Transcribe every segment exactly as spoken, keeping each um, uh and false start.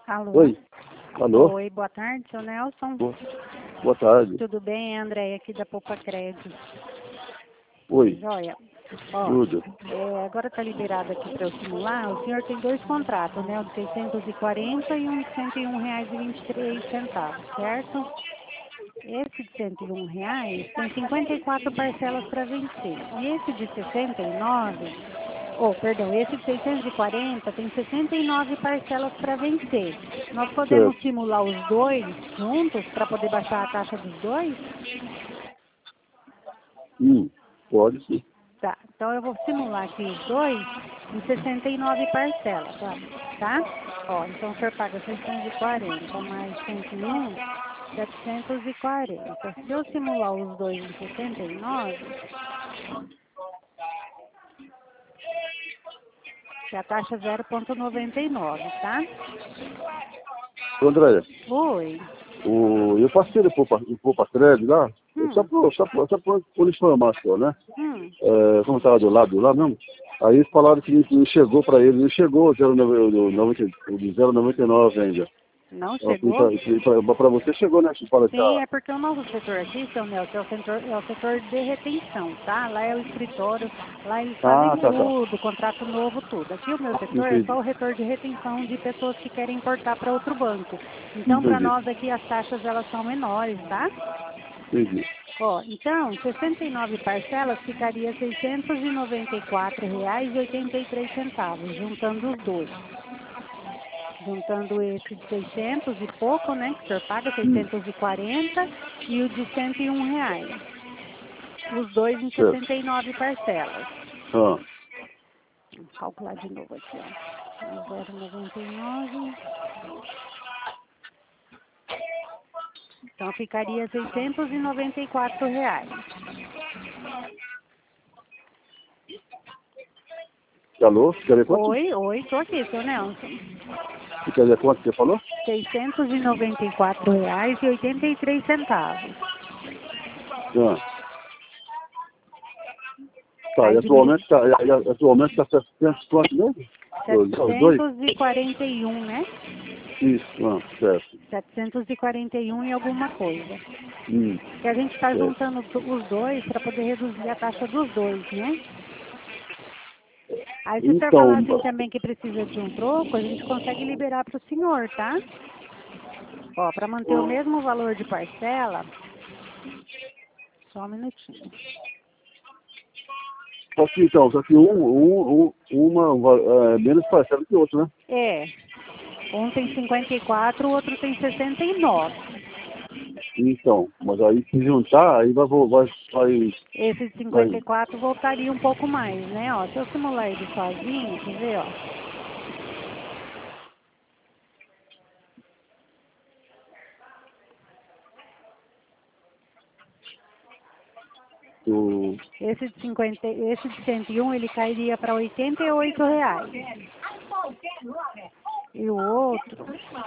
Alô? Oi. Alô? Oi, boa tarde, seu Nelson. Boa, boa tarde. Tudo bem, é a Andréia aqui da Poupa Crédito. Oi. Joia. Ó, Tudo. é, agora está liberado aqui para eu simular. O senhor tem dois contratos, né? O de seiscentos e quarenta e um de cento e um reais e vinte e três centavos, certo? Esse de cento e um reais tem cinquenta e quatro parcelas para vencer. E esse de sessenta e nove, oh, perdão, esse de seiscentos e quarenta tem sessenta e nove parcelas para vencer. Nós podemos Certo. simular os dois juntos para poder baixar a taxa dos dois? Hum, pode sim. Tá, então eu vou simular aqui os dois em sessenta e nove parcelas, tá? Tá? Ó, então o senhor paga seiscentos e quarenta mais cento e um, setecentos e quarenta. Se eu simular os dois em sessenta e nove, que a taxa é zero vírgula noventa e nove, tá? Ô, Andréia, Oi. o, eu passei no Poupa, no Poupa Crédito lá, só Hum, por, só por, só por, por informar só, né? hum. É, como estava do lado lá mesmo, aí eles falaram que não chegou para ele, não chegou o zero vírgula noventa e nove ainda. Não chegou? Para você chegou, né? Que fala que Sim, tá. é porque o nosso setor aqui, seu Nelson, é o setor, é o setor de retenção, tá? Lá é o escritório, lá eles fazem Ah, tá, tá. tudo, contrato novo, tudo. Aqui o meu setor é Entendi. só o retor de retenção de pessoas que querem importar para outro banco. Então, para Entendi. nós aqui as taxas elas são menores, tá? Entendi. Ó, então, sessenta e nove parcelas ficaria seiscentos e noventa e quatro reais e oitenta e três centavos, juntando os dois. Juntando esse de seiscentos e pouco, né, que o senhor paga Hum, seiscentos e quarenta e o de cento e um reais. Os dois em certo. sessenta e nove parcelas. Ah, Vou calcular de novo aqui, ó. zero vírgula noventa e nove. Então ficaria seiscentos e noventa e quatro reais. alô? Quer ver quanto? Oi, oi, tô aqui, seu Nelson. Quer ver quanto você falou? seiscentos e noventa e quatro reais e oitenta e três centavos. Ah. Tá, Aí e divide atualmente está e, e, atualmente tá setecentos quanto mesmo? Os, os dois? setecentos e quarenta e um, né? Isso, ah, certo. setecentos e quarenta e um e alguma coisa. Hum, Que a gente está certo. juntando os dois para poder reduzir a taxa dos dois, né? Aí se o senhor Então, falar assim também que precisa de um troco, a gente consegue liberar para o senhor, tá? Ó, para manter o mesmo valor de parcela, só um minutinho. só que então, só que um, um, um uma é, menos parcela que o outro, né? É, um tem cinquenta e quatro, o outro tem sessenta e nove. Então, mas aí se juntar, aí vai, vai, vai, Esse de cinquenta e vai, quatro voltaria um pouco mais, né? Ó, se eu simular ele sozinho, quer ver, ó. o, Esse de cinquenta, esse de cento e um ele cairia para oitenta e oito reais. E o outro,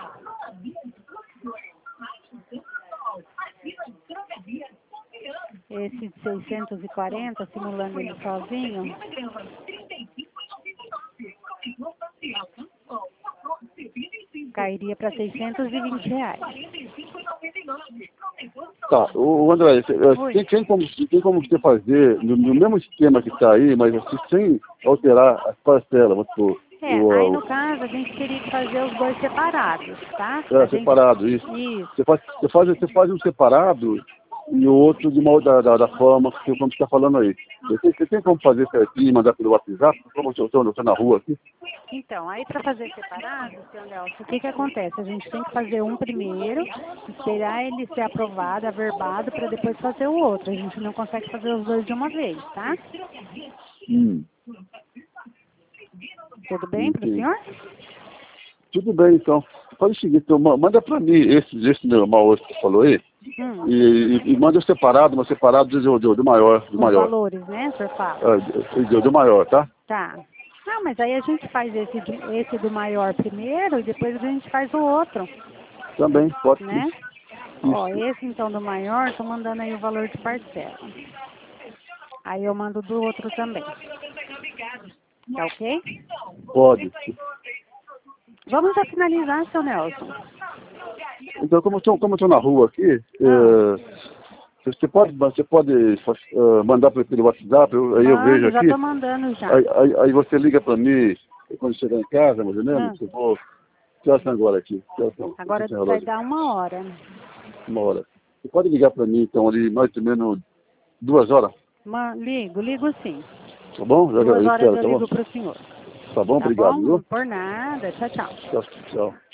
esse de seiscentos e quarenta, simulando ele sozinho, cairia para seiscentos e vinte reais. tá, o, o André, Oi. tem, tem, como, tem como você fazer no, no mesmo esquema que está aí, mas assim, sem alterar as parcelas, vamos supor, É, aí o, no caso a gente teria que fazer os dois separados, tá? A É, gente, separado, isso. isso. Você faz, você faz, você faz um separado e o outro de uma, da, da, da forma que você está falando aí. Você, você tem como fazer certinho e mandar pelo WhatsApp? Como eu estou na rua aqui? Então, aí para fazer separado, seu Nelson, o que que acontece? A gente tem que fazer um primeiro, esperar ele ser aprovado, averbado, para depois fazer o outro. A gente não consegue fazer os dois de uma vez, tá? Hum, Tudo bem para o entendi. senhor? Tudo bem, então. Faz o seguinte, então, ma- manda para mim esse, esse normal hoje que você falou aí Hum, e, e, e manda separado, mas separado do, do, do maior, do os maior. valores, né, o senhor fala? É, do, do maior, tá? Tá. Não, mas aí a gente faz esse, de- esse do maior primeiro e depois a gente faz o outro, Também, pode ser. né? Ó, Isso. esse então do maior, tô mandando aí o valor de parcela. Aí eu mando do outro também. Tá ok? Pode. Vamos já finalizar, seu Nelson. Então, como eu estou como eu tô na rua aqui, ah. é, você pode, você pode uh, mandar pelo WhatsApp, eu, aí Mano, eu vejo já aqui. Já estou mandando já. Aí, aí, aí você liga para mim quando chegar em casa, mais ou menos. Ah. Eu vou... Que horas são agora aqui? São? Agora vai dar uma hora. Uma hora. Você pode ligar para mim, então, ali mais ou menos duas horas? Ma, ligo, ligo sim. Tá bom? Duas eu horas espero, eu tá ligo bom? para o senhor. Tá bom, tá obrigado. Bom? Viu? Por nada. Tchau, tchau. Tchau, tchau.